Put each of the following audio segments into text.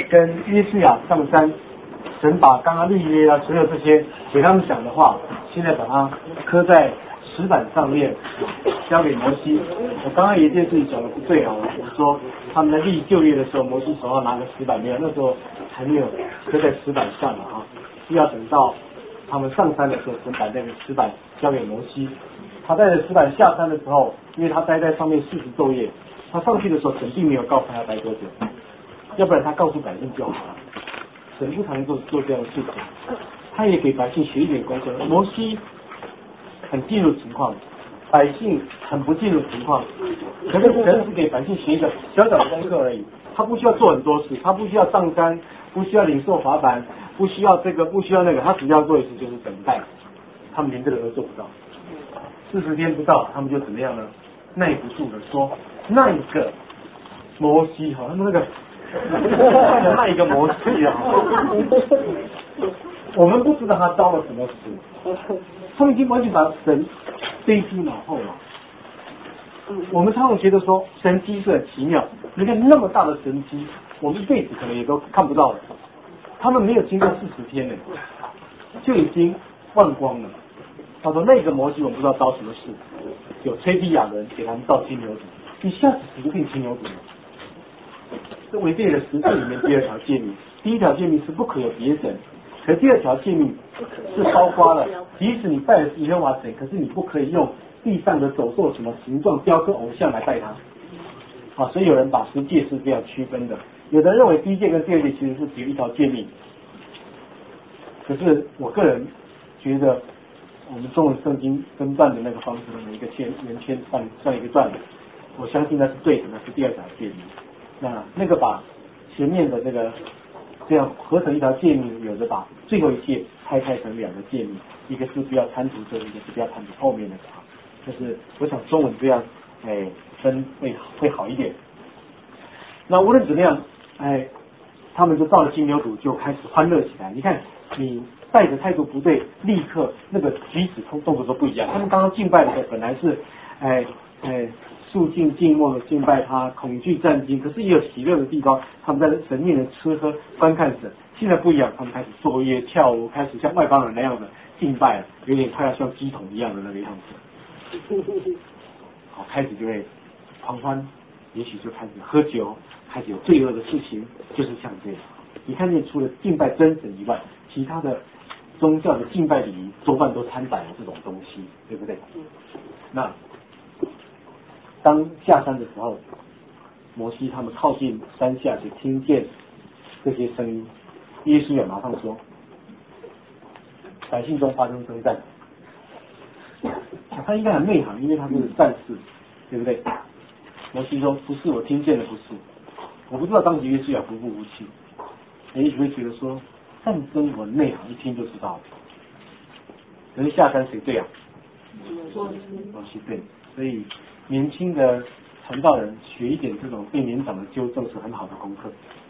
跟约书亚上山，神把刚刚立约啊所有这些给他们讲的话，现在把它刻在石板上面，交给摩西。我刚刚有一件事情讲的不对啊，我说他们在立旧约的时候，摩西手上拿个石板没有，那时候还没有刻在石板上啊，需要等到他们上山的时候，神把那个石板交给摩西。他带着石板下山的时候，因为他待在上面40昼夜，他上去的时候，神并没有告诉他要待多久，要不然他告诉百姓就好了。神不常做这样的事情，他也给百姓学一点功课。摩西很进入情况，百姓很不进入情况，可是神只给百姓学一个小小的功课而已，他不需要做很多事，他不需要上山，不需要领受法版，不需要这个，不需要那个，他只要做一次就是等待。他们连这个都做不到，40天不到，他们就怎么样呢？耐不住的说，那一个摩西哈，他们那个那一个摩西啊，我们不知道他遭了什么事，他们已经完全把神背出脑后了。我们常常觉得说神迹是很奇妙，你看那么大的神迹，我们一辈子可能也都看不到了。他们没有经过40天呢，就已经忘光了。他说那个摩西我们不知道遭什么事，有吹皮亚人给他们造金牛犊，一下子死定金牛犊了。这违背了10诫里面第2条诫命。第1条诫命是不可有别神，可第2条诫命是包括了，即使你拜的是耶和华神，可是你不可以用地上的走兽什么形状雕刻偶像来拜他。啊，所以有人把10诫是这样区分的，有的人认为第1诫跟第2诫其实是只有1条诫命。可是我个人觉得，我们中文圣经分段的那个方式，每一个圆圈上一个段，我相信那是对的，那是第2条诫命。那个把前面的这个这样合成1条诫命，有的把最后一诫拆开成2个诫命，一个是不要贪图这，一个是不要贪图后面的。就是我想中文这样分会好一点。那无论怎么样，他们就到了金牛犊就开始欢乐起来。你看你带着态度不对，立刻那个举止动作都不一样。他们刚刚敬拜的时候本来是肃静静默的敬拜他，恐惧战惊，可是也有喜乐的地方，他们在神面前吃喝观看神。现在不一样，他们开始作乐跳舞，开始像外邦人那样的敬拜了，有点快要像鸡桶一样的那个样子。好，开始就会狂欢，也许就开始喝酒，开始有罪恶的事情，就是像这样。你看见除了敬拜真神以外，其他的宗教的敬拜礼仪多半都掺杂了这种东西，对不对？那当下山的时候，摩西他们靠近山下就听见这些声音，耶稣也马上说，百姓中发生征战。他应该很内行，因为他是战士，对不对？摩西说不是，我听见的不是。我不知道当时耶稣也服不服气，也许会觉得说战争我内行，一听就知道了。可是下山谁对啊？摩西对，所以年轻的传道人学一点这种对年长的纠正是很好的功课。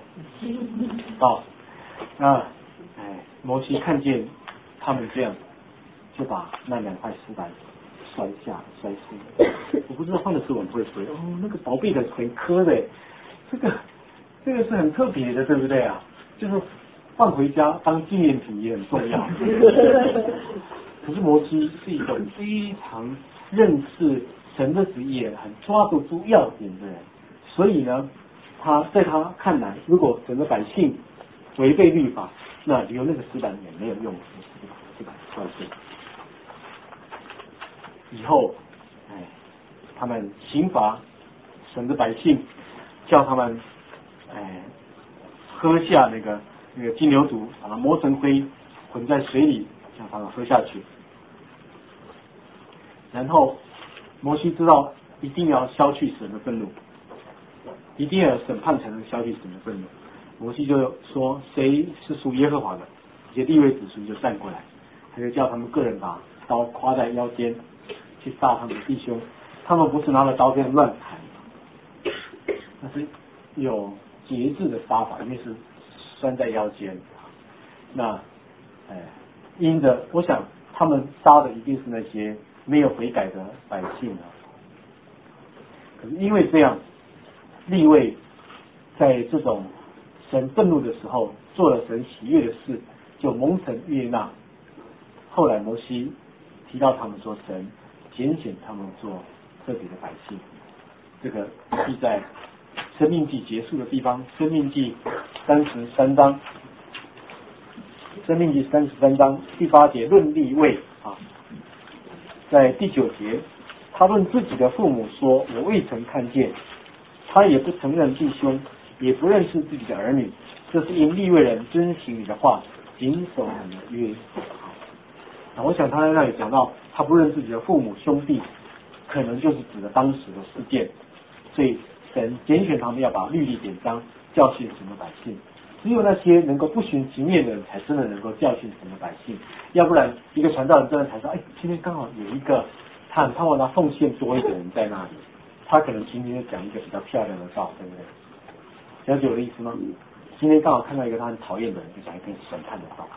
摩西看见他们这样，就把那2块石板摔碎。我不知道换的时候我们会不会那个宝贝的很磕的，这个是很特别的，对不对啊？就是放回家当纪念品也很重要。可是摩西是一个非常认识神的旨意，很抓得住要点的人，所以呢，在他看来，如果整个百姓违背律法，那留那个石板也没有用，石板摔碎。以后，他们刑罚神的百姓，叫他们，喝下那个金牛犊，把它磨成灰，混在水里，让他们喝下去。然后摩西知道一定要消去神的愤怒，一定要有审判才能消去神的愤怒。摩西就说谁是属耶和华的，这些利未子孙就站过来，他就叫他们个人把刀挎在腰间去杀他们的弟兄。他们不是拿了刀片乱砍，那是有节制的杀法，因为是拴在腰间。那因着我想他们杀的一定是那些没有悔改的百姓啊。可是因为这样，利未在这种神愤怒的时候做了神喜悦的事，就蒙神悦纳。后来摩西提到他们说，神拣选他们做特别的百姓。这个记在生命记结束的地方，生命记33章，生命记33章第8节论利未啊，在第9节，他论自己的父母说，我未曾看见，他也不承认弟兄，也不认识自己的儿女，这是因利未人遵行你的话，谨守你的约。我想他在那里讲到他不认自己的父母兄弟，可能就是指的当时的事件，所以神拣选他们要把律例典章教训神的百姓。只有那些能够不循情面的人，才真的能够教训神的百姓。要不然，一个传道人站在台上，今天刚好有一个他很盼望他奉献多一个人在那里，他可能今天就讲一个比较漂亮的道，对不对？了解我的意思吗？今天刚好看到一个他很讨厌的人，就讲一篇审判的道。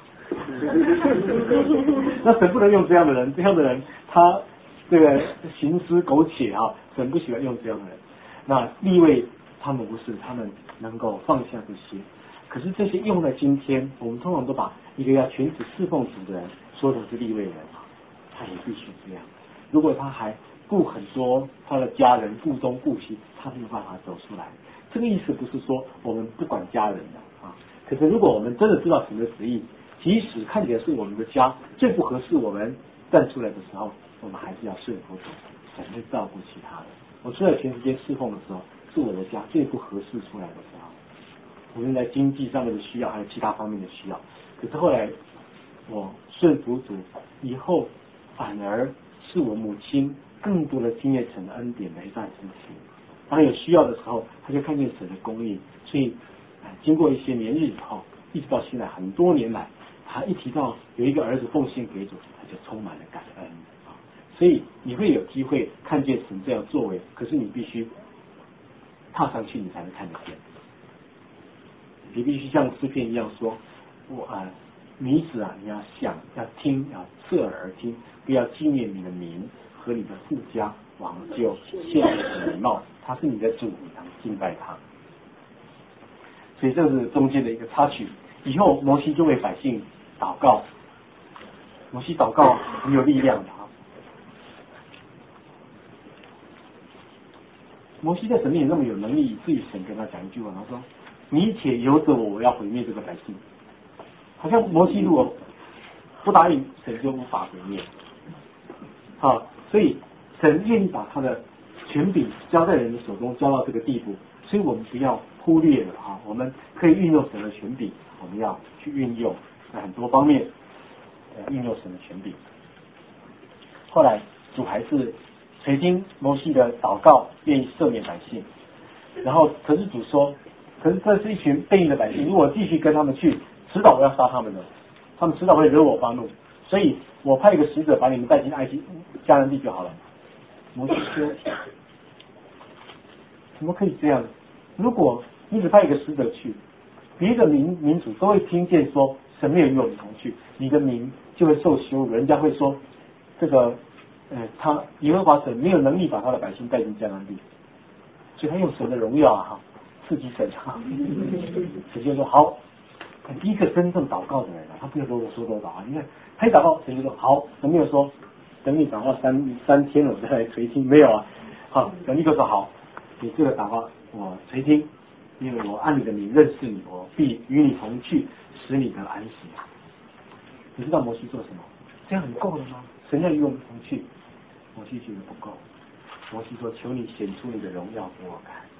那神不能用这样的人，这样的人他这个行尸苟且啊，神不喜欢用这样的人。那利未他们不是，他们能够放下这些。可是这些用在今天，我们通常都把一个要全职侍奉主的人说成是利未人啊，他也必须这样。如果他还顾很多他的家人，顾东顾西，他没有办法走出来。这个意思不是说我们不管家人的啊，可是如果我们真的知道神的旨意，即使看起来是我们的家最不合适我们站出来的时候，我们还是要顺服主，神会照顾其他的。我出来全时间侍奉的时候，是我的家最不合适出来的时候，无论在经济上面的需要，还有其他方面的需要。可是后来我顺服主以后，反而是我母亲更多的经验神的恩典的一段时期。当有需要的时候，他就看见神的供应，所以经过一些年日以后，一直到现在很多年来，他一提到有一个儿子奉献给主，他就充满了感恩啊。所以你会有机会看见神这样作为，可是你必须踏上去，你才能看得见。你必须像诗篇一样说：“女子啊，你要想，要听，要侧耳而听，不要纪念你的名和你的父家王就献给你的貌，他是你的主，你当敬拜他。”所以这是中间的一个插曲。以后摩西就为百姓祷告，摩西祷告很有力量的啊。摩西在神面前那么有能力，以至于神跟他讲一句话，他说：“你且由着我要毁灭这个百姓。”好像摩西如果不答应，神就无法毁灭。所以神愿意把他的权柄交在人的手中，交到这个地步。所以我们不要忽略了啊，我们可以运用神的权柄，我们要去运用在很多方面，运用神的权柄。后来主还是垂听摩西的祷告，愿意赦免百姓。然后可是主说，可是这是一群悖逆的百姓，如果继续跟他们去，迟早我要杀他们的，他们迟早会惹我发怒，所以我派一个使者把你们带进埃及迦南地就好了。摩西说：“怎么可以这样？如果你只派一个使者去，别的民族都会听见说神没有与我们同去，你的名就会受羞辱，人家会说这个他耶和华神没有能力把他的百姓带进迦南地，所以他用神的荣耀啊刺激神啊。”神就说：“好。”第一个真正祷告的人他不要啰啰嗦嗦的啊！你看他一祷告，神就说好，神没有说等你祷告三天了我再来垂听，没有啊。好，神立刻说好，你这个祷告我垂听，因为我按你的名认识你，我必与你同去，使你得安息。你知道摩西做什么？这样很够了吗？神要与我们同去，摩西觉得不够。摩西说：“求你显出你的荣耀给我看。”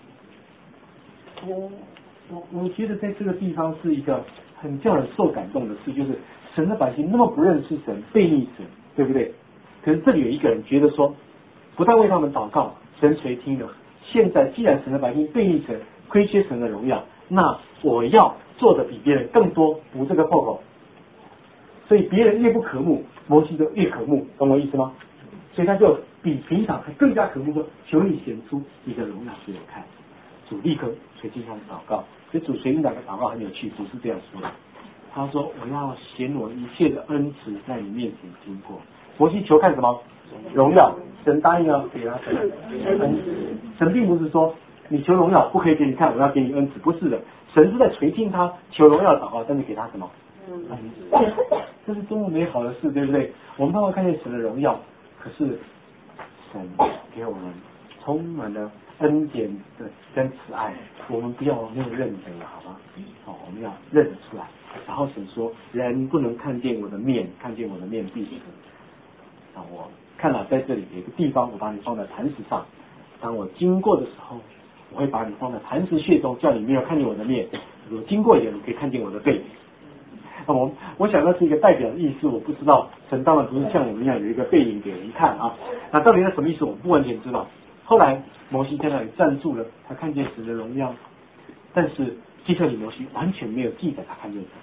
我觉得在这个地方是一个很叫人受感动的事，就是神的百姓那么不认识神，悖逆神，对不对？可是这里有一个人觉得说，不但为他们祷告，神垂听了。现在既然神的百姓悖逆神，亏缺神的荣耀，那我要做的比别人更多，补这个破口。所以别人越不渴慕，摩西就越渴慕，懂我意思吗？所以他就比平常还更加渴慕说：“求你显出你的荣耀给我看。”主立刻垂听他的祷告。所以主垂听他的祷告很有趣，主是这样说的：“他说我要显我一切的恩慈在你面前经过。”摩西求看什么？荣耀。神答应要给他神恩慈。神并不是说你求荣耀不可以给你看，我要给你恩赐，不是的，神是在垂听他求荣耀的祷告，但是给他什么？这是多么美好的事，对不对？我们常常看见神的荣耀，可是神给我们充满了恩典的跟慈爱，我们不要没有认得了，好吗？我们要认得出来。然后神说，人不能看见我的面，看见我的面必死。我看到在这里有一个地方，我把你放在磐石上，当我经过的时候，我会把你放在磐石穴中，叫你没有看见我的面，如果经过一点，你可以看见我的背。我想那是一个代表的意思，我不知道，神当然不是像我们一样有一个背影给人看啊。那到底是什么意思，我不完全知道。后来摩西在那里站住了，他看见神的荣耀，但是希特里摩西完全没有记载他看见神。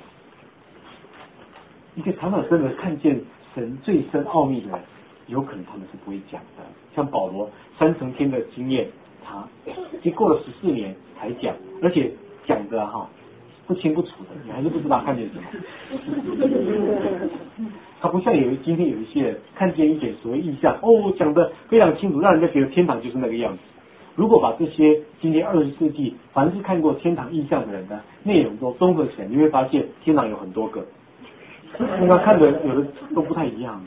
一个常常真的看见神最深奥秘的人，有可能他们是不会讲的。像保罗3层天的经验，他已经过了14年才讲，而且讲的不清不楚的，你还是不知道看见什么。他不像今天有一些人看见一点所谓异象，讲得非常清楚，让人家觉得天堂就是那个样子。如果把这些今天20世纪凡是看过天堂异象的人的内容都综合起来，你会发现天堂有很多个，刚刚看的有的都不太一样。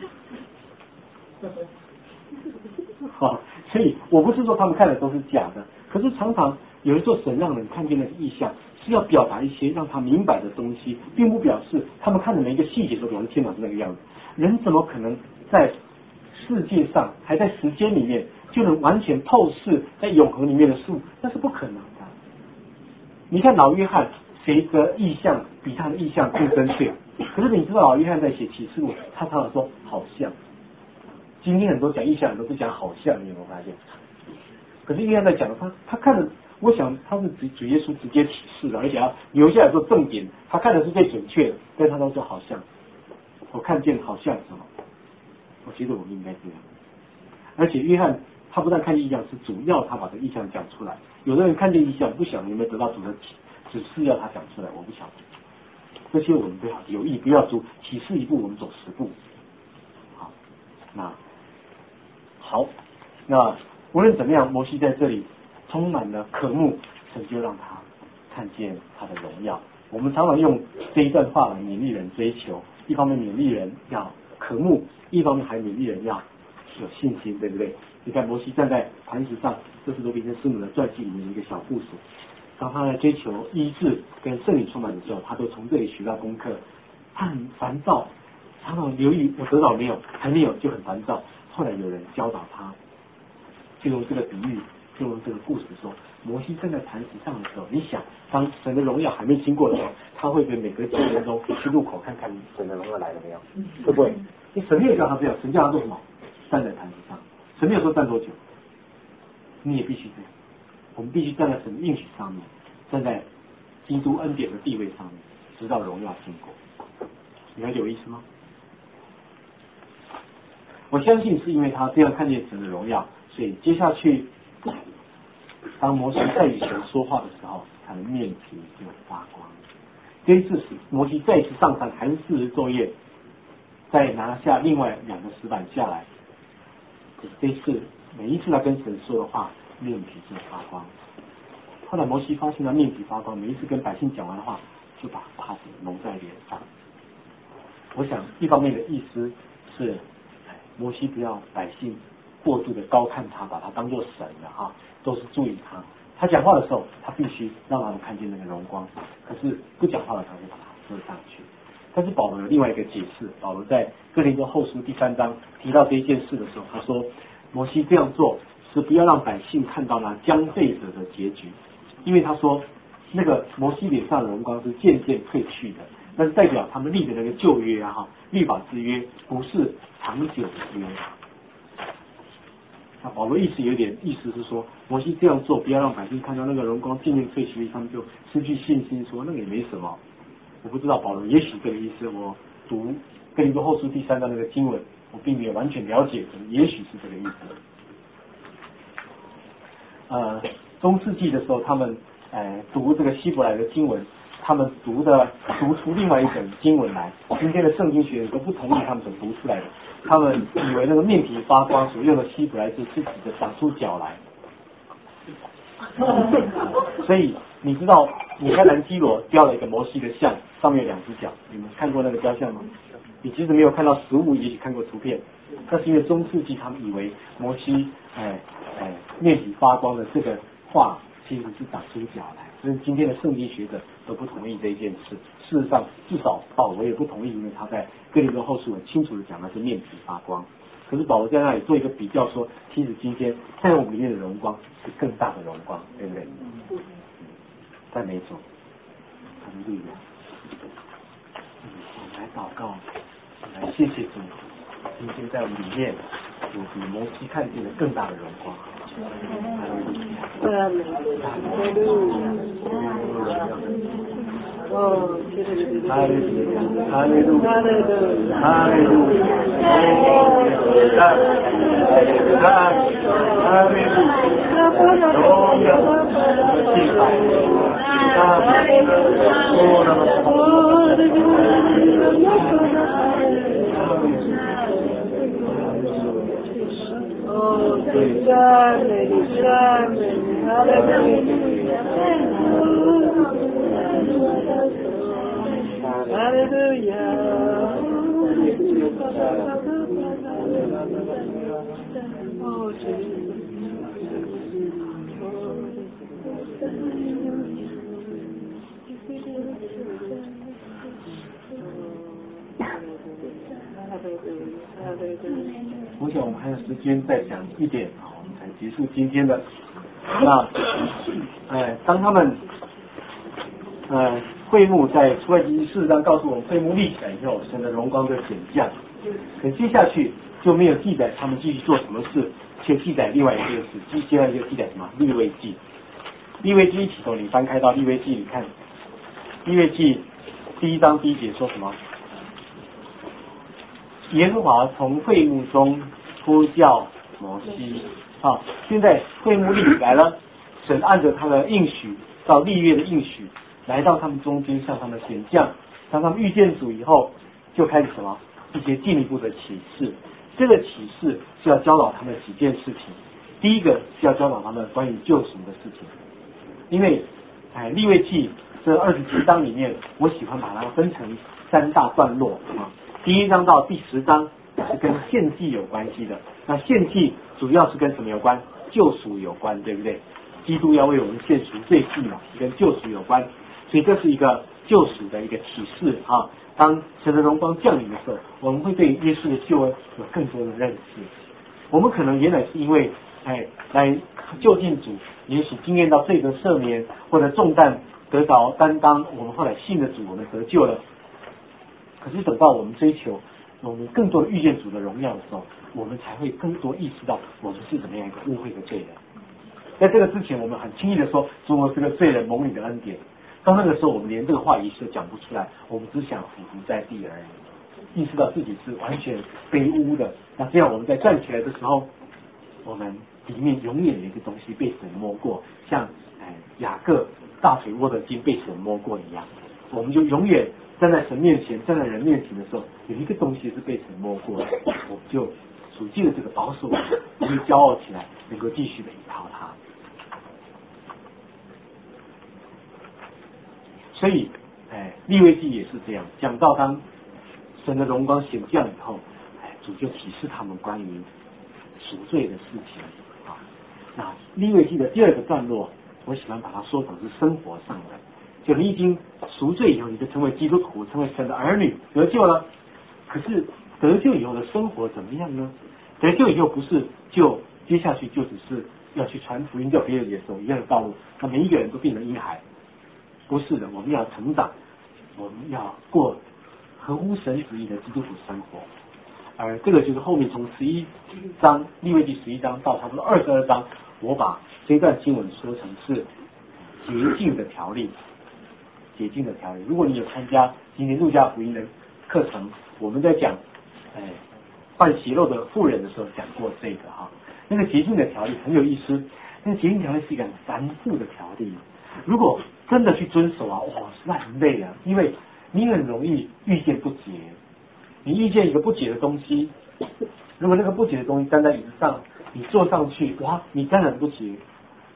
所以我不是说他们看的都是假的，可是常常有的时候神让人看见那个异象，是要表达一些让他明白的东西，并不表示他们看的每一个细节都表示天堂是那个样子。人怎么可能在世界上还在时间里面就能完全透视在永恒里面的事物？那是不可能的。你看老约翰谁的意象比他的意象更深邃？可是你知道老约翰在写启示录，他常常说好像。今天很多讲意象都是讲好像，你有没有发现？可是约翰在讲他看的，我想他是主耶稣直接启示的，而且要留下来做重点，他看的是最准确的，但他都说好像，我看见好像什么，我觉得我们应该这样。而且约翰他不但看见异象，是主要他把这个异象讲出来。有的人看见异象，不晓得有没有得到主的指示要他讲出来，我不晓得。这些我们最好留意，不要主启示一步，我们走10步。好，那无论怎么样，摩西在这里充满了渴慕，神就让他看见他的荣耀。我们常常用这一段话来勉励人追求，一方面勉励人要渴慕，一方面还勉励人要有信心，对不对？你看摩西站在磐石上，这是罗比森师母的传记里面的一个小故事。当他在追求医治跟圣灵充满的时候，他都从这里学到功课。他很烦躁，常常犹豫我得到没有，还没有就很烦躁。后来有人教导他，就用这个比喻，就用这个故事说，摩西站在磐石上的时候，你想当神的荣耀还没经过的时候，他会每隔几分钟去路口看看神的荣耀来了没有，对不对？你神没有叫他这样，神叫他做什么？站在磐石上，神没有说站多久，你也必须这样。我们必须站在神的应许上面，站在基督恩典的地位上面，直到荣耀经过。你了解我意思吗？我相信是因为他这样看见神的荣耀，所以接下去当摩西在与神说话的时候，他的面皮就发光。这一次是摩西再一次上山，还是40昼夜，再拿下另外2个石板下来。这一次每一次他跟神说的话，面皮就发光。后来摩西发现他面皮发光，每一次跟百姓讲完的话，就把帕子蒙在脸上。我想一方面的意思是摩西不要百姓过度的高看他，把他当作神了都是注意他。他讲话的时候，他必须让他们看见那个荣光。可是不讲话的时候，就把他遮上去。但是保罗有另外一个解释，保罗在哥林多后书第3章提到这一件事的时候，他说摩西这样做是不要让百姓看到那将废者的结局，因为他说那个摩西脸上的荣光是渐渐褪去的，那是代表他们立的那个旧约律法之约不是长久的约。那保罗意思是说，摩西这样做不要让百姓看到那个荣光渐渐褪去，他们就失去信心，说那个也没什么。我不知道保罗也许这个意思，我读哥林多后书第3章那个经文，我并没有完全了解，也许是这个意思。中世纪的时候，他们读这个希伯来的经文，他们读出另外一本经文来。今天的圣经学人都不同意他们所读出来的，他们以为那个面皮发光所用的希伯来字是指的长出脚来。 所以你知道米开朗基罗雕了一个摩西的像，上面有2只脚，你们看过那个雕像吗？你即使没有看到实物，也许看过图片。那是因为中世纪他们以为摩西面体发光的这个画其实是长出脚来，所以今天的圣经学者都不同意这一件事。事实上，至少保罗也不同意，因为他在哥林多后书很清楚的讲的是面体发光。可是保罗在那里做一个比较说，其实今天在我们里面的荣光是更大的荣光，对不对？赞美主，哈利路亚。我们来祷告，来谢谢主，今天在我们里面有比摩西看见的更大的荣光。哈利路亚，哈利路亚，哈利路亚，哈利路亚，哈利路亚，荣耀和敬拜，我想我们还有时间再讲一点啊，我们才结束今天的。那当他们会幕在出埃及记4章告诉我们会幕立起来以后，神的荣光就显降。可接下去就没有记载他们继续做什么事，却记载另外一件事，接下来就记载什么？利未记。利未记一起头，你翻开到利未记，你看利未记1章1节说什么？耶和华从会幕中呼叫摩西。现在会幕立起来了，神按着他的应许，到立约的应许，来到他们中间，向他们显降。当他们遇见主以后，就开始什么？一些进一步的启示。这个启示是要教导他们几件事情。第一个是要教导他们关于救赎的事情，因为利未记这27章里面，我喜欢把它分成3大段落第1章到第10章是跟献祭有关系的。那献祭主要是跟什么有关？救赎有关，对不对？基督要为我们献赎罪祭嘛，跟救赎有关。所以这是一个救赎的一个启示当神的荣光降临的时候，我们会对耶稣的救恩有更多的认识。我们可能原来是因为来就近主，也许经验到罪的赦免或者重担得着担当，我们后来信了主，我们得救了。可是等到我们追求我们更多的遇见主的荣耀的时候，我们才会更多意识到我们是怎么样一个污秽的罪人。在这个之前，我们很轻易的说主，我是个罪人，蒙你的恩典。到那个时候，我们连这个话一次都讲不出来，我们只想俯伏在地而已，意识到自己是完全卑污的。那这样我们在站起来的时候，我们里面永远有一个东西被神摸过，像雅各大水窝的筋被神摸过一样，我们就永远站在神面前，站在人面前的时候，有一个东西是被神摸过的，我们就属记的这个保守，我们骄傲起来，能够继续的依靠他。所以利未记也是这样，讲到当神的荣光显降以后，主就启示他们关于赎罪的事情那利未记的第2个段落，我喜欢把它说成是生活上的，就你已经赎罪以后，你就成为基督徒，成为神的儿女，得救了。可是得救以后的生活怎么样呢？得救以后不是就接下去就只是要去传福音，叫别人也走一样的道路，那每一个人都变成婴孩。不是的，我们要成长，我们要过合乎神旨意的基督徒生活。而这个就是后面从11章利未记11章到差不多22章，我把这段经文说成是洁净的条例。洁净的条例，如果你有参加今天路加福音的课程，我们在讲犯血漏的妇人的时候讲过这个那个洁净的条例很有意思。那个洁净条例是一个很繁复的条例，如果真的去遵守实在很累啊，因为你很容易遇见不洁。你遇见一个不洁的东西，如果那个不洁的东西站在椅子上，你坐上去，你当然不洁。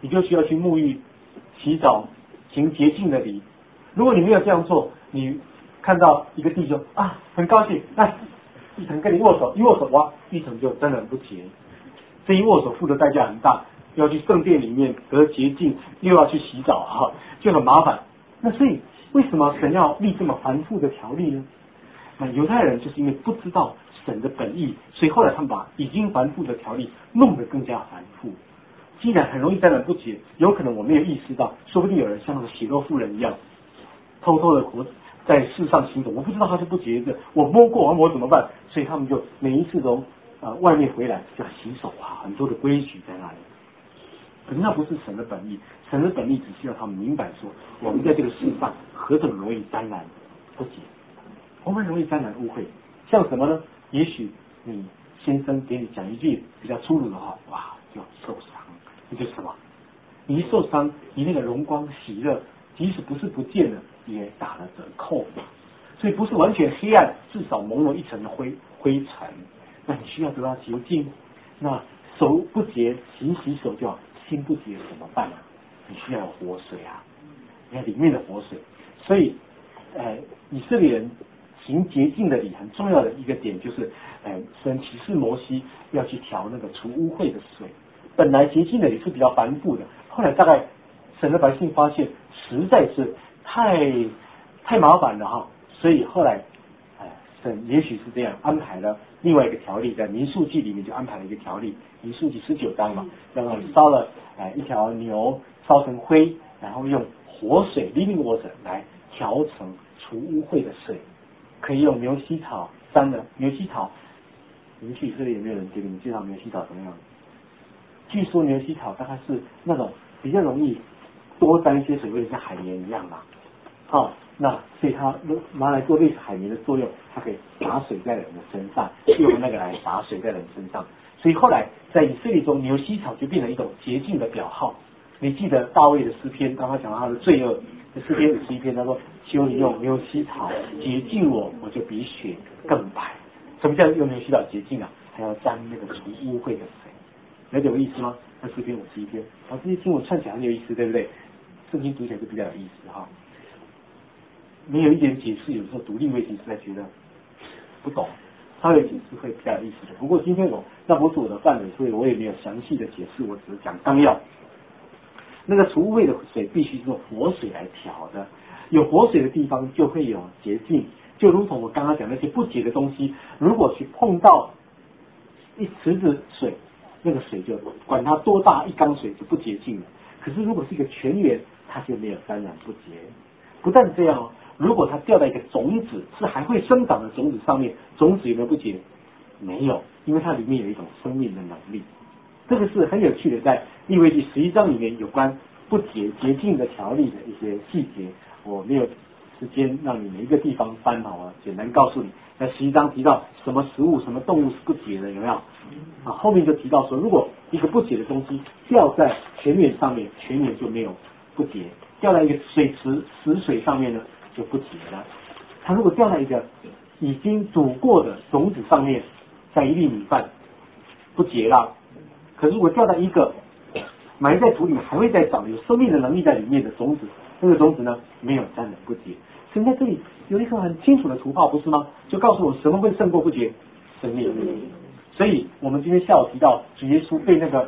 你就需要去沐浴、洗澡、行洁净的礼。如果你没有这样做，你看到一个弟兄啊，很高兴，来，一腾跟你握手，一握手，哇，一腾就沾染不洁。这一握手付的代价很大，要去圣殿里面得洁净，又要去洗澡哈，就很麻烦。那所以为什么神要立这么繁复的条例呢？那犹太人就是因为不知道神的本意，所以后来他们把已经繁复的条例弄得更加繁复。既然很容易沾染不洁，有可能我没有意识到，说不定有人像那个血肉妇人一样，偷偷的活在世上行走，我不知道他是不洁的，我摸过，我怎么办？所以他们就每一次从外面回来就要洗手啊，很多的规矩在那里。可是那不是神的本意，神的本意只需要他们明白说，我们在这个世上何等容易沾染不洁，我们容易沾染污秽，像什么呢？也许你先生给你讲一句比较粗鲁的话，哇，就受伤，这就是什么？你一受伤，你那个荣光喜乐，即使不是不见了，也打了折扣。所以不是完全黑暗，至少蒙了一层的灰尘。那你需要得到洁净，那手不洁，洗手就好。心不洁怎么办啊？你需要有活水啊，你看里面的活水。所以，以色列人行洁净的礼很重要的一个点就是，神启示摩西要去调那个除污秽的水。本来洁净的礼是比较繁复的，后来大概神的百姓发现实在是太麻烦了哈，所以后来，神也许是这样安排了另外一个条例，在民数记里面就安排了一个条例，民数记19章嘛，然后烧了一条牛，烧成灰，然后用活水 living water 来调成除污秽的水，可以用牛膝草沾的牛膝草。你们去以色列有没有人给你们介绍牛膝草怎么样？据说牛膝草大概是那种比较容易多沾一些水，有点像海绵一样嘛。那所以它拿来做类似海绵的作用，它可以打水在人的身上，用那个来打水在人身上。所以后来在以色列中，牛膝草就变成一种洁净的表号。你记得大卫的诗篇，刚刚讲到他的罪恶，诗篇51篇，他说：“求你用牛膝草洁净我，我就比雪更白。”什么叫用牛膝草洁净啊？还要沾那个除污秽的水，了解我意思吗？那诗篇51篇，这些经文串起来很有意思，对不对？圣经读起来就比较有意思哈。没有一点解释，有时候读另外解释才觉得不懂，稍微解释会比较有意思的。不过今天那不是我的范围，所以我也没有详细的解释，我只是讲纲要。那个除污秽的水必须是用活水来调的，有活水的地方就会有洁净，就如同我刚刚讲那些不洁的东西，如果去碰到一池子水，那个水就管它多大一缸水就不洁净了。可是如果是一个泉源，它就没有沾染不洁。不但这样如果它掉在一个种子是还会生长的种子上面，种子有没有不洁？没有，因为它里面有一种生命的能力。这个是很有趣的，在利未记11章里面有关不洁净的条例的一些细节，我没有时间让你每一个地方翻好简单告诉你。在11章提到什么食物、什么动物是不洁的，有没有？后面就提到说，如果一个不洁的东西掉在泉源上面，泉源就没有不洁；掉在一个水池死水上面呢，就不洁了。它如果掉在一个已经煮过的种子上面，在一粒米饭，不洁了。可是如果掉在一个埋在土里面还会再长有生命的能力在里面的种子，那个种子呢没有沾染不洁。所以在这里有一个很清楚的图画，不是吗？就告诉我什么会胜过不洁？生命。所以我们今天下午提到主耶稣被那个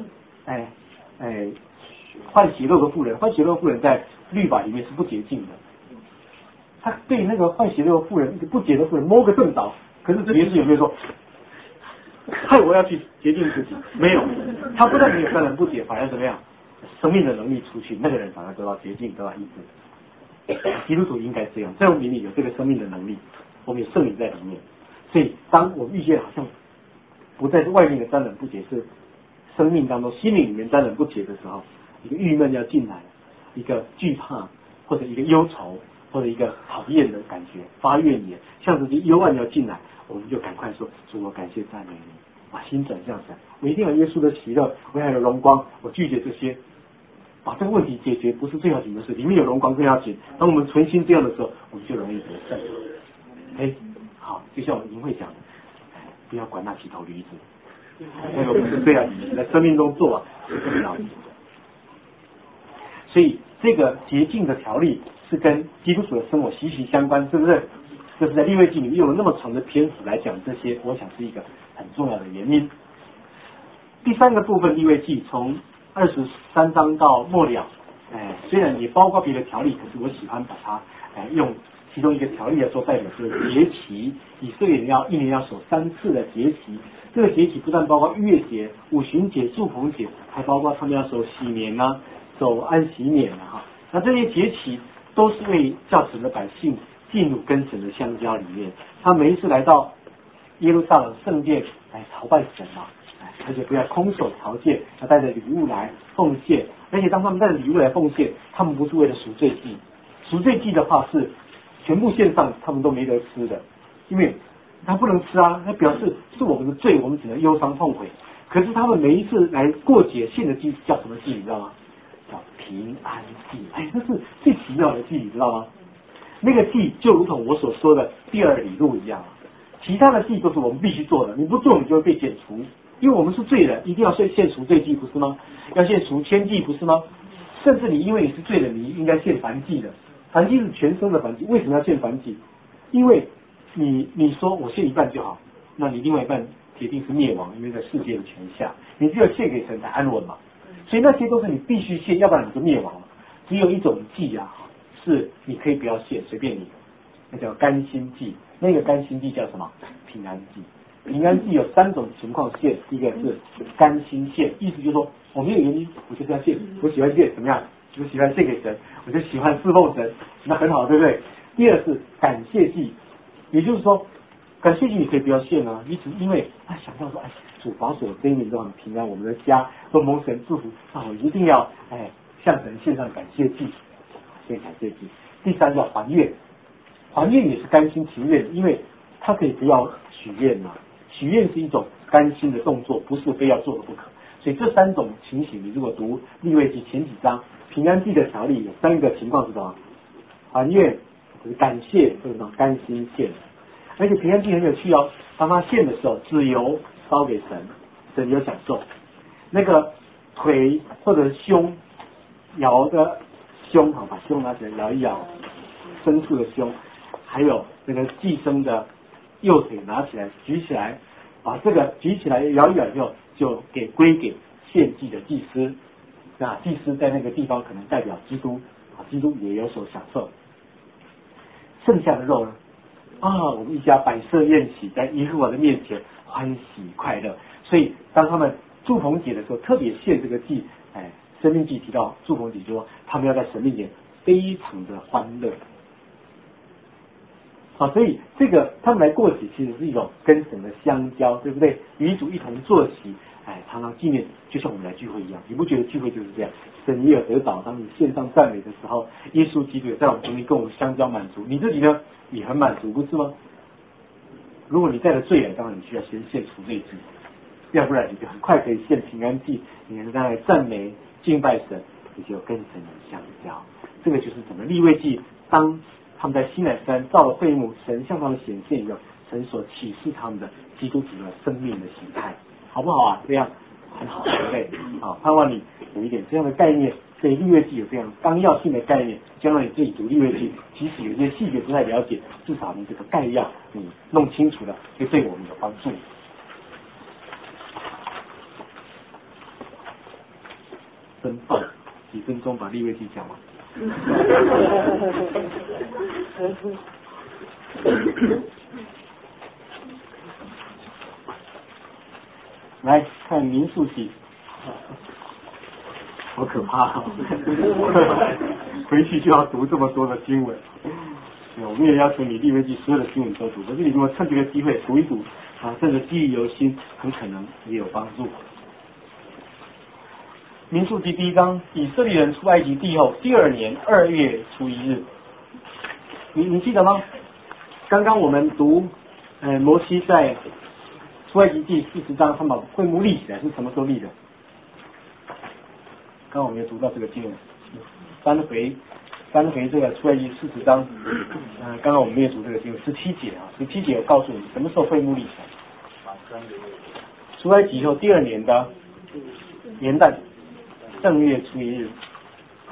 换血肉的妇人，换血肉的妇人在律法里面是不洁净的。他对那个换血肉的妇人，一个不洁的妇人摸个正着，可是主耶稣有没有说害我要去洁净自己？没有，他不但没有沾染不洁，反而怎么样？生命的能力出去，那个人反而得到洁净，得到医治。基督徒应该这样，在我们里面有这个生命的能力，我们有圣灵在里面。所以当我们遇见好像不再是外面的沾染不洁，是生命当中心灵里面沾染不洁的时候，一个郁闷要进来，一个惧怕或者一个忧愁或者一个讨厌的感觉发怨言，像这些幽暗要进来，我们就赶快说：主，我感谢赞美你，把心转向神，我一定要耶稣的喜乐，我要有荣光，我拒绝这些。把这个问题解决不是最要紧的事，里面有荣光更要紧。当我们存心这样的时候，我们就容易得胜。好，就像我们营会讲的，不要管那几头驴子，那个不是最要紧的，在生命中做是更要紧的。 所以这个洁净的条例是跟基督徒的生活息息相关，是不是？就是在利未记里面用了那么长的篇幅来讲这些，我想是一个很重要的原因。第三个部分，利未记从23章到末了，虽然也包括别的条例，可是我喜欢把它用其中一个条例来做代表，就是节期。以色列人一年要守3次的节期，这个节期不但包括逾越节、五旬节、祝棚节，还包括他们要守喜年啊、守安息年啊哈。那这些节期都是为叫神的百姓进入跟神的相交里面。他每一次来到耶路撒冷圣殿来朝拜神啊，而且不要空手朝见，要带着礼物来奉献。而且当他们带着礼物来奉献，他们不是为了赎罪祭，赎罪祭的话是全部献上，他们都没得吃的，因为他不能吃啊，他表示是我们的罪，我们只能忧伤痛悔。可是他们每一次来过节献的祭叫什么祭，你知道吗？叫平安祭。这是最奇妙的祭，你知道吗？那个祭就如同我所说的第二里路一样，其他的祭都是我们必须做的，你不做你就会被剪除，因为我们是罪人，一定要献赎罪祭，不是吗？要献赎愆祭，不是吗？甚至你因为你是罪人，你应该献燔祭的，燔祭是全身的燔祭。为什么要献燔祭？因为你说我献一半就好，那你另外一半铁定是灭亡，因为在世界的权下，你只有献给神才安稳嘛。所以那些都是你必须献，要不然你就灭亡了。只有一种祭啊，是你可以不要献，随便你，那叫甘心祭。那个甘心祭叫什么？平安祭。平安祭有3种情况献，一个是甘心献，意思就是说我没有原因，我就是要献，我喜欢献怎么样？我喜欢献给神，我就喜欢侍奉神，那很好，对不对？第二是感谢祭，也就是说感谢祭你可以不要献啊，你只因为想到说主保守这一年都很平安，我们的家都蒙神祝福，那我一定要向神献上感谢祭，献感谢祭。第三叫还愿，还愿也是甘心情愿，因为他可以不要许愿嘛，许愿是一种甘心的动作，不是非要做的不可。所以这3种情形，你如果读利未记前几章平安祭的条例，有3个情况是什么？还愿、感谢或者甘心献。而且平安祭很有趣哦，当他献的时候，脂油烧给神，神有享受。那个腿或者胸摇的胸，把胸拿起来摇一摇，牲畜的胸，还有那个祭牲的右腿拿起来举起来，把这个举起来摇一摇之后，就归给献祭的祭司。那祭司在那个地方可能代表基督，基督也有所享受。剩下的肉呢？我们一家摆设宴席，在耶和华的面前欢喜快乐。所以当他们祝棚节的时候，特别献这个祭。申命记提到祝棚节说，他们要在神面前非常的欢乐。所以这个他们来过节，其实是一种跟神的相交，对不对？与主一同坐席，常常纪念，就像我们来聚会一样。你不觉得聚会就是这样？神也有得到，当你献上赞美的时候，耶稣基督也在我们中间跟我们相交满足，你自己呢也很满足，不是吗？如果你带着罪来，当然你需要先献赎罪祭，要不然你就很快可以献平安祭，你能来赞美敬拜神，你就跟神相交。这个就是怎么利未记，当他们在西乃山造了会幕，神向他们显现以后，神所启示他们的基督徒的生命的形态，好不好啊？这样很好，对不对？盼望你有一点这样的概念，对利未记有这样纲要性的概念，将来你自己读利未记，即使有些细节不太了解，至少你这个概要你弄清楚了，会对我们有帮助。真棒，几分钟把利未记讲完。来看民数记，好可怕回去就要读这么多的经文。我们也要求你利未记所有的经文都读，可是你如果趁这个机会读一读甚至记忆犹新，很可能也有帮助。民数记第1章，以色列人出埃及地后第2年2月初1日，你记得吗？刚刚我们读摩西在出埃及记40章，他们把会幕立起来是什么时候立的？刚刚我们也读到这个经文，翻回这个出埃及40章，刚刚我们也读这个经文17节17节有告诉你什么时候会幕立起来。出埃及以后第2年的元旦正月初1日，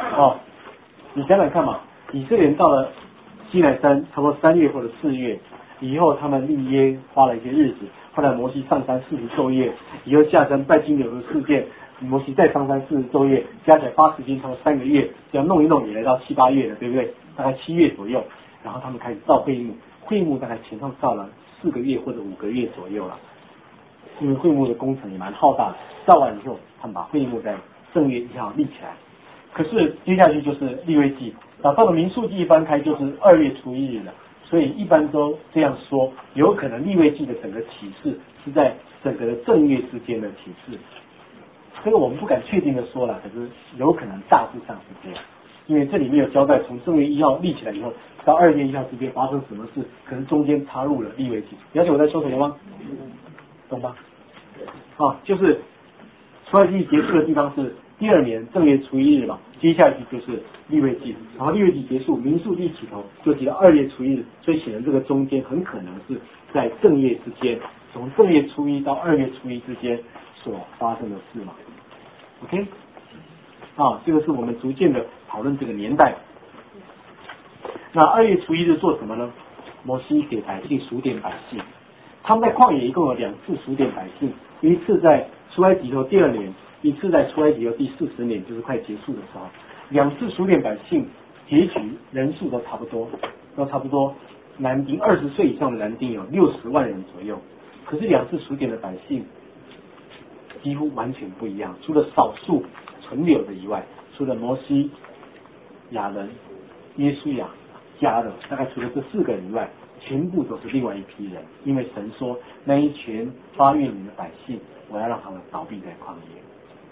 你想想看嘛，以色列人到了西乃山差不多3月或者4月以后，他们立约花了一些日子，后来摩西上山40昼夜，以后下山拜金牛的事件，摩西再上山40昼夜，加起来80天，差不多3个月，这样弄一弄也来到7、8月了，对不对？大概7月左右，然后他们开始造会幕，会幕大概前后造了4个月或者5个月左右了，因为会幕的工程也蛮浩大的，造完以后，他们把会幕在正月1号立起来。可是接下去就是利未记，到了民数记一翻开就是2月初1日了，所以一般都这样说，有可能利未记的整个启示是在整个的正月之间的启示。这个我们不敢确定的说了，可是有可能大致上是这样，因为这里面有交代从正月1号立起来以后到2月1号之间发生什么事，可能中间插入了利未记。了解我在说什么吗？懂吧？就是出埃及记结束的地方是第2年正月初1日嘛，接下去就是利未记，然后利未记结束，民数记起头就提到2月初1日，所以显然这个中间很可能是在正月之间，从正月初1到2月初1之间所发生的事嘛。OK， 这个是我们逐渐的讨论这个年代。那2月初1日做什么呢？摩西给百姓数点百姓，他们在旷野一共有2次数点百姓，一次在出埃及后第2年，一次在出埃及后第40年，就是快结束的时候，2次数点百姓，结局人数都差不多，男丁20岁以上的男丁有60万人左右，可是2次数点的百姓几乎完全不一样，除了少数存留的以外，除了摩西、亚伦、约书亚、加勒，大概除了这4个人以外，全部都是另外一批人，因为神说那一群发怨言的百姓，我要让他们倒闭在旷野。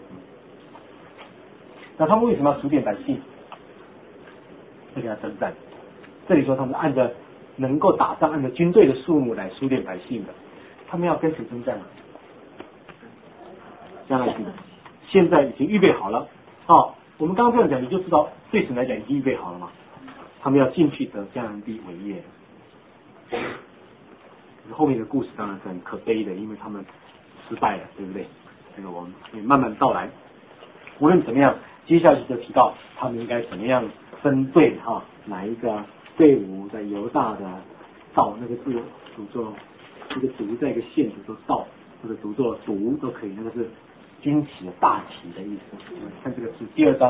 那他们为什么要数点百姓？要跟他征战。这里说他们按照能够打仗，按照军队的数目来数点百姓的，他们要跟谁征战啊？将来现在已经预备好了。我们刚刚这样讲，你就知道对神来讲已经预备好了嘛。他们要进去得迦南地为业。后面的故事当然是很可悲的，因为他们失败了，对不对？这个我们会慢慢道来。无论怎么样，接下去就提到他们应该怎么样分队哪一个队伍在犹大的道，那个字读作一个读在一个县读作道，或者读作读都可以，那个是军旗的大旗的意思。看这个字，第2章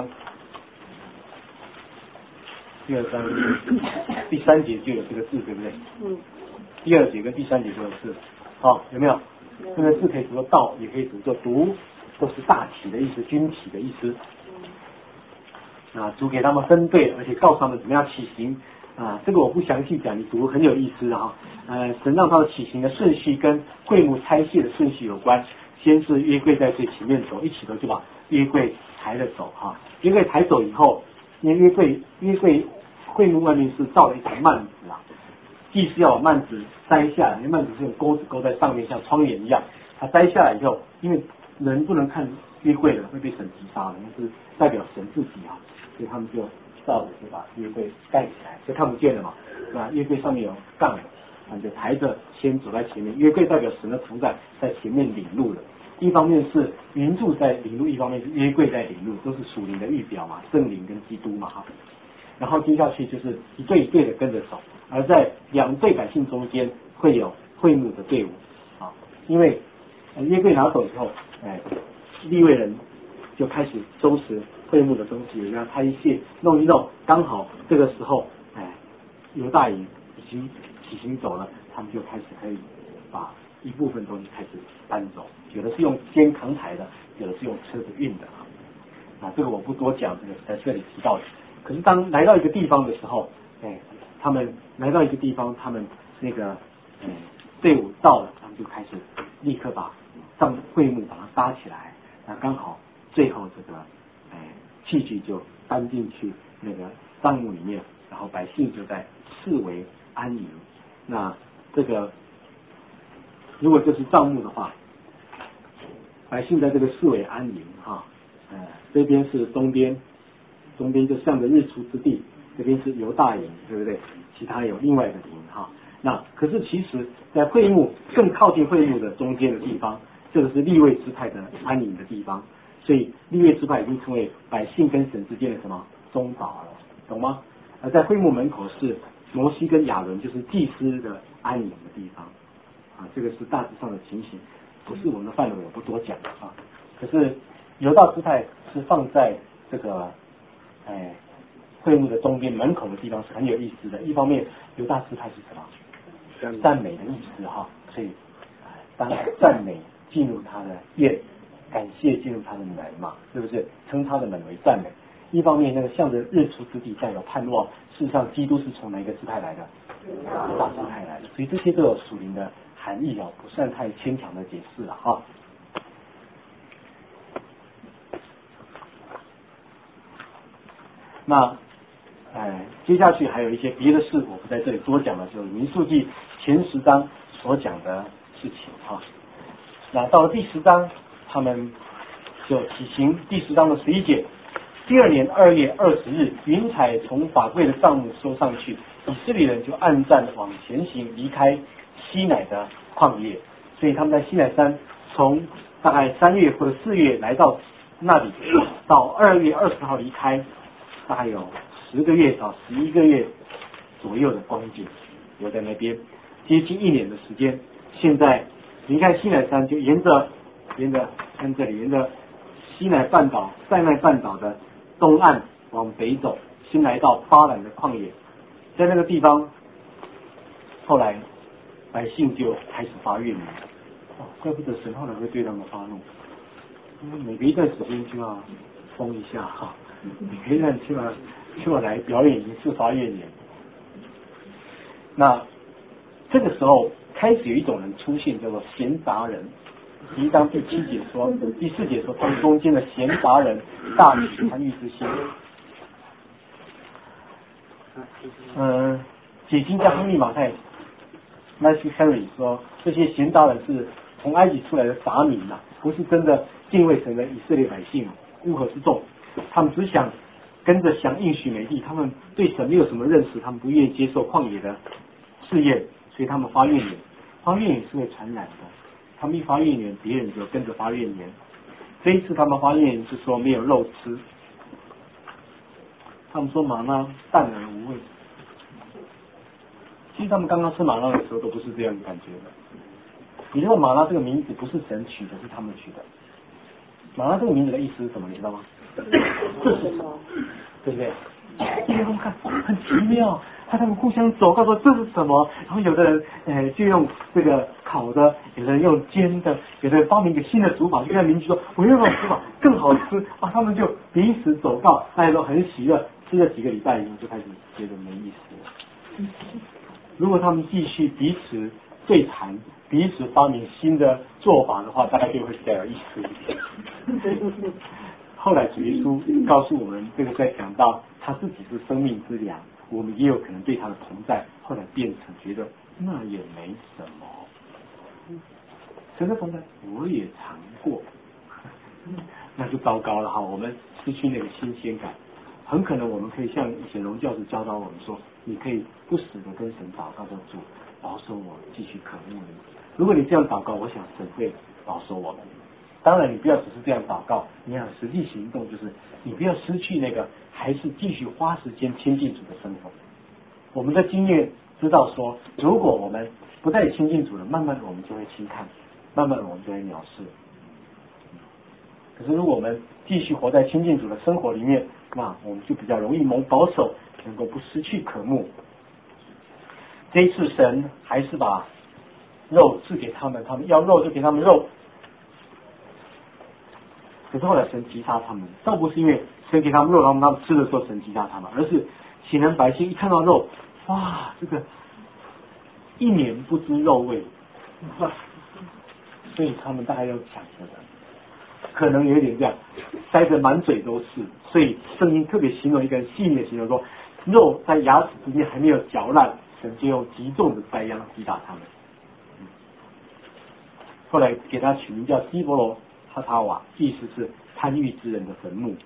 第3节就有这个字，对不对？第2节跟第3节就有字，有没有？那个字可以读作道，也可以读作读，都是大旗的意思，军旗的意思。主给他们分队，而且告诉他们怎么样起行。这个我不详细讲，你读很有意思神让他的起行的顺序跟会幕拆卸的顺序有关。先是约柜在最前面走，一起头就把约柜抬着走约柜抬走以后，因为约柜会幕外面是罩了一层幔子祭司要把幔子摘下来，因为幔子是用钩子钩在上面，像窗帘一样。他摘下来以后，因为人不能看约柜的，会被神击杀的，那是代表神自己所以他们就照着就把约柜盖起来，就看不见了嘛。约柜上面有杠，他们就抬着先走在前面。约柜代表神的同在，在前面领路了。一方面是云柱在领路，一方面是约柜在领路，都是属灵的预表嘛，圣灵跟基督嘛然后接下去就是一队一队的跟着走，而在2队百姓中间会有会幕的队伍因为约柜拿走以后，利未人就开始收拾会幕的东西，让他一切弄一弄，刚好这个时候，犹大营已经起行走了，他们就开始可以把一部分东西开始搬走，有的是用肩扛抬的，有的是用车子运的这个我不多讲，这个在这里提到的。可是当来到一个地方的时候，他们来到一个地方，他们那个队伍到了，他们就开始立刻把会幕把它搭起来，那刚好最后这个器具就搬进去那个帐幕里面，然后百姓就在四围安营。那这个如果这是帐幕的话，百姓在这个四围安营这边是东边就向着日出之地，这边是犹大营，对不对？其他有另外一个营那可是其实在会幕更靠近会幕的中间的地方，这个是利未支派的安营的地方，所以利未支派已经成为百姓跟神之间的什么中岛了，懂吗？而在会幕门口是摩西跟亚伦，就是祭司的安营的地方啊，这个是大致上的情形，不是我们的范围，我不多讲啊。可是犹大支派是放在这个会幕的中间门口的地方是很有意思的。一方面，犹大支派是什么？赞美的意思哈，所以当赞美进入他的宴，感谢进入他的门嘛，是不是？称他的门为赞美。一方面，那个向着日出之地带有盼望。事实上，基督是从哪个支派来的？大支派来的。所以这些都有属灵的含义啊，不算太牵强的解释了哈。那接下去还有一些别的事，我不在这里多讲了，就是民数记前10章所讲的事情哈。那到了第10章，他们就起行。第10章的11节，第2年2月20日，云彩从法柜的帐幕收上去，以色列人就按站往前行，离开西乃的旷野。所以他们在西乃山从大概3月或者4月来到那里，到2月20号离开，大概有10个月到11个月左右的光景，留在那边接近1年的时间。现在离开西乃山，就沿着看这里，沿着西奈半岛的东岸往北走，先来到巴兰的旷野。在那个地方，后来百姓就开始发怨言，怪不得神后来会对他们发怒，因为每隔一段时间就要疯一下哈，每隔一段就要来表演一次发怨言。那这个时候开始有一种人出现，叫做闲杂人。第1章第7节说，第4节说，他们中间的闲杂人大起贪欲之心。解经家亨利马太 Matthew Henry 说，这些闲杂人是从埃及出来的杂民呐，不是真的敬畏神的以色列百姓，乌合之众。他们只想跟着享应许美地，他们对神没有什么认识，他们不愿意接受旷野的试验，所以他们发怨言。发怨言是会传染的，他们一发怨言，别人就跟着发怨言。这一次他们发怨言是说没有肉吃，他们说玛纳淡而无味。其实他们刚刚吃玛纳的时候都不是这样感觉的。你知道玛纳这个名字不是神取的，是他们取的。玛纳这个名字的意思是什么？你知道吗？这是什么？对不对？因为他们看很奇妙，他们互相走告说这是什么，然后有的人就用这个烤的，有的人用煎的，有的人发明一个新的煮法，就在邻居说我用这种煮法更好吃啊，他们就彼此走告，大家都很喜乐。吃了几个礼拜以后就开始觉得没意思了。如果他们继续彼此对谈，彼此发明新的做法的话，大概就会比较有意思一点。后来主耶稣告诉我们，这个在讲到他自己是生命之粮，我们也有可能对他的同在，后来变成觉得那也没什么。神的同在我也尝过，那就糟糕了哈，我们失去那个新鲜感。很可能我们可以像以前荣教师教导我们说，你可以不死的跟神祷告说，主保守我继续渴慕你。如果你这样祷告，我想神会保守我们。当然你不要只是这样祷告，你要实际行动，就是你不要失去那个还是继续花时间亲近主的生活。我们的经验知道说，如果我们不再亲近主了，慢慢的我们就会轻看，慢慢的我们就会藐视。可是如果我们继续活在亲近主的生活里面，那我们就比较容易蒙保守，能够不失去渴慕。这一次神还是把肉赐给他们，他们要肉就给他们肉。可是后来神击杀他们，倒不是因为神给他们肉，然后他们吃的时候神击杀他们，而是显然百姓一看到肉，哇，这个1年不知肉味，所以他们大概要抢着的。可能有一点这样，塞得满嘴都是，所以圣经特别形容一个细腻的形容说，肉在牙齿之间还没有嚼烂，神就用极重的灾殃击打他们。后来给他取名叫希伯罗哈塔瓦，意思是贪欲之人的坟墓。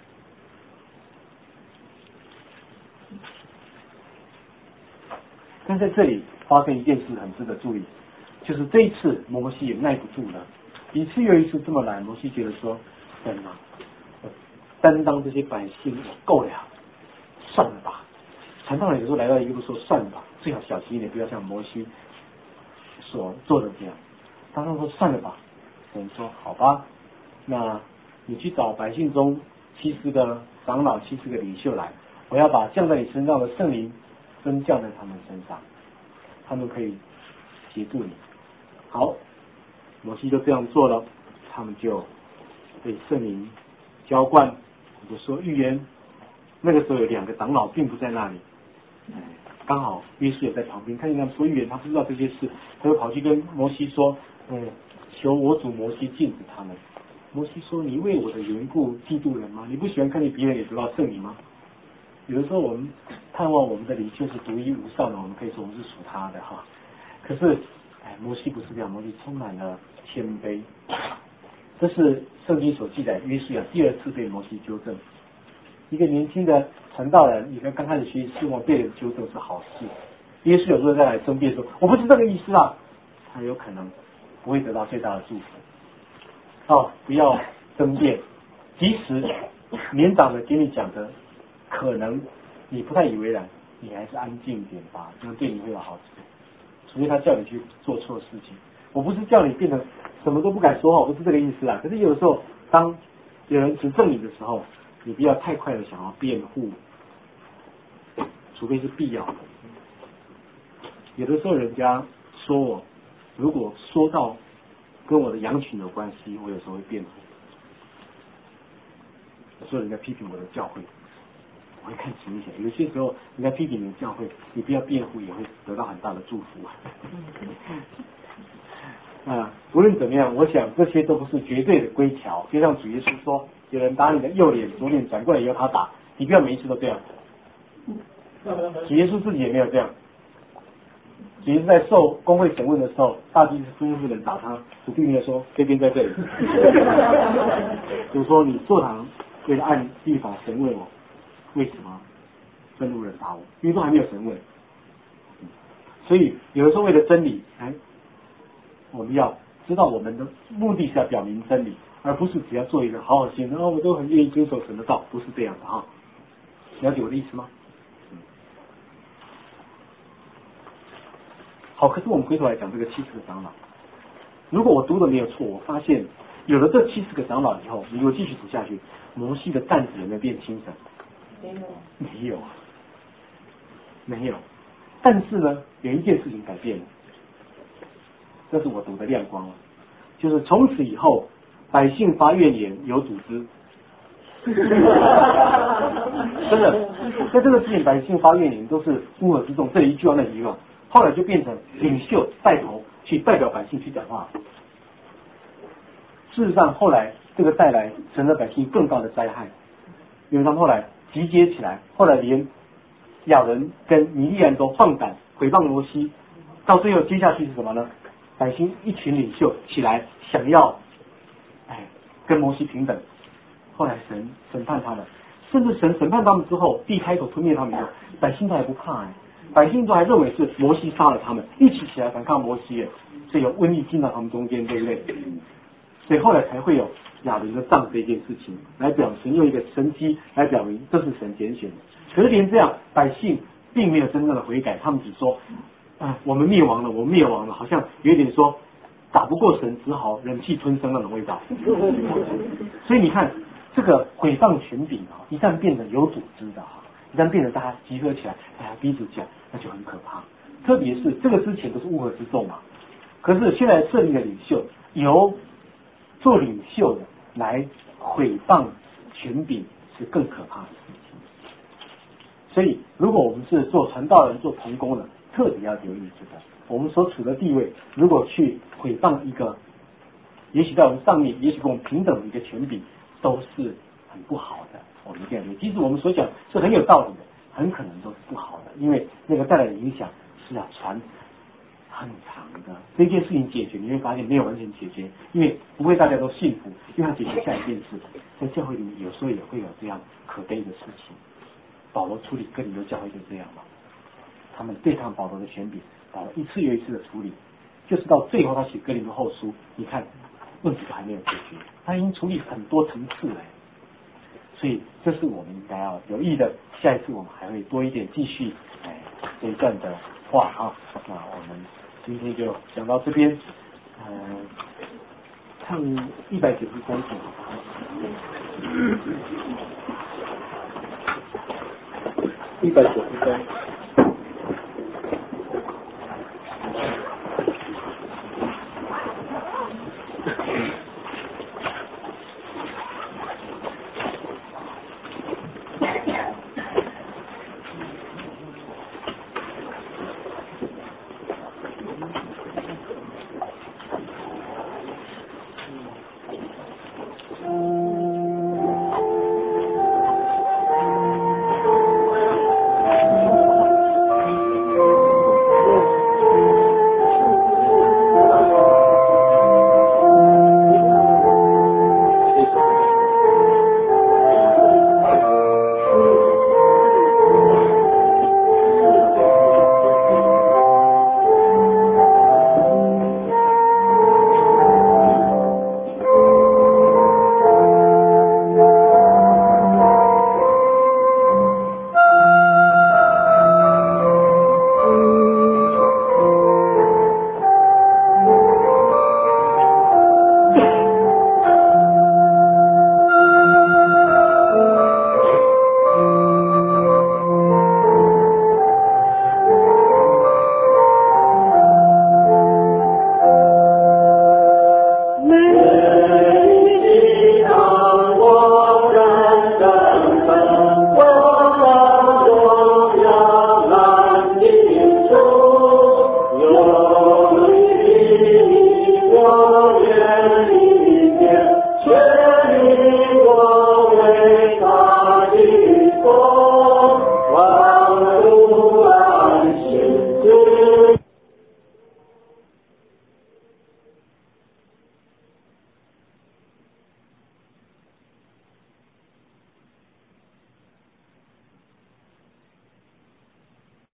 但在这里发生一件事很值得注意，就是这一次摩西也耐不住了，一次又一次这么来，摩西觉得说，神啊，担当这些百姓我够了， 算了吧。传道人有时候来到一个路说算了吧，最好小心一点，不要像摩西所做的这样。当他说算了吧，神说好吧，那你去找百姓中70个长老、70个领袖来，我要把降在你身上的圣灵分降在他们身上，他们可以协助你。好，摩西就这样做了，他们就被圣灵浇灌，就说预言。那个时候有2个长老并不在那里，刚好约书也在旁边，看见他们说预言，他不知道这些事，他就跑去跟摩西说，求我主摩西禁止他们。摩西说，你为我的缘故嫉妒人吗？你不喜欢看见别人也得到圣灵吗？有的时候我们盼望我们的灵就是独一无二的，我们可以说我们是属他的哈。可是摩西不是这样，摩西充满了谦卑。这是圣经所记载约书亚第2次被摩西纠正。一个年轻的传道人，一个刚开始学习事奉被人纠正是好事。约书亚如果再来争辩说我不是这个意思啊，他有可能不会得到最大的祝福。不要争辩，即使年长的给你讲的可能你不太以为然，你还是安静一点吧，这样对你会有好处。除非他叫你去做错事情。我不是叫你变成什么都不敢说话，我不是这个意思啊。可是有的时候当有人指正你的时候，你不要太快的想要辩护，除非是必要的。有的时候人家说我，如果说到跟我的羊群有关系，我有时候会辩护。有时候人家批评我的教会，我会看情形。有些时候人家批评你的教会，你不要辩护，也会得到很大的祝福。无论怎么样，我想这些都不是绝对的规条。就像主耶稣说，有人打你的右脸，左脸转过来也要他打，你不要每一次都这样。主耶稣自己也没有这样。主耶稣在受公会审问的时候，大祭司吩咐人打他，主并没有说这边在这里。就说你坐堂为了按律法审问我，为什么愤怒人打我？因为都还没有审问。所以有的时候为了真理，我们要知道我们的目的是要表明真理，而不是只要做一个好好先生，我都很愿意遵守神的道，不是这样的哈。了解我的意思吗？好，可是我们回头来讲这个70个长老，如果我读的没有错，我发现有了这70个长老以后，你如果继续读下去，摩西的担子有没有变轻省？没有。但是呢，有一件事情改变了，这是我读的亮光了，就是从此以后，百姓发怨言有组织。真的，在这个事情，百姓发怨言都是乌合之众，这一句话那一句话，后来就变成领袖带头去代表百姓去讲话。事实上，后来这个带来成了百姓更大的灾害，因为他们后来集结起来，后来连亚伦跟米利暗都放胆毁谤摩西，到最后接下去是什么呢？百姓一群领袖起来想要跟摩西平等，后来神审判他们，甚至神审判他们之后，地开口吞灭他们以后，百姓都还不怕百姓都还认为是摩西杀了他们，一起起来反抗摩西，所以有瘟疫进到他们中间，对不对？所以后来才会有亚伦的杖这件事情，来表明用一个神迹来表明这是神拣选的。可是连这样，百姓并没有真正的悔改，他们只说我们灭亡了，好像有点说打不过神，只好忍气吞声那种味道。所以你看，这个毁谤权柄一旦变成有组织的一旦变成大家集合起来，彼此讲，那就很可怕。特别是这个之前都是乌合之众嘛，可是现在设立的领袖由做领袖的来毁谤权柄，是更可怕的事情。所以如果我们是做传道人做同工的，特别要留意这个，我们所处的地位如果去毁谤一个也许在我们上面，也许跟我们平等的一个权柄，都是很不好的。我们这样，即使我们所讲是很有道理的，很可能都是不好的，因为那个带来的影响是要传很长的。这件事情解决，你会发现没有完全解决，因为不会大家都信服，因为要解决下一件事。在教会里面有时候也会有这样可悲的事情。保罗处理哥林多教会就这样嘛，他们对抗保罗的权柄，保罗一次又一次的处理，就是到最后他写哥林多后书，你看问题都还没有解决，他已经处理很多层次了。 所以这是我们应该要留意的。下一次我们还会多一点继续这一段的话啊。那我们今天就讲到这边，唱193首。193。